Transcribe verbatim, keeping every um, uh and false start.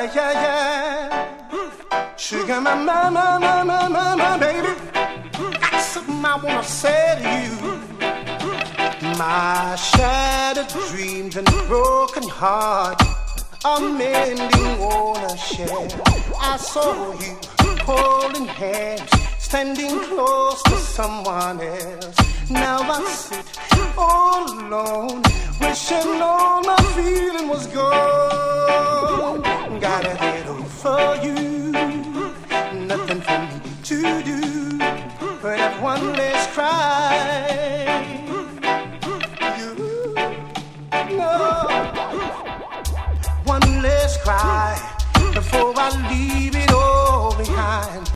yeah, yeah, yeah. Sugar, my, my, my, my, my, my, my baby. Got something I wanna say to you. My shattered dreams and broken heart are mending on a share. I saw you holding hands, standing close to someone else. Now I sit all alone, wishing all my feeling was gone. Gotta head over you, nothing for me to do but have one last cry.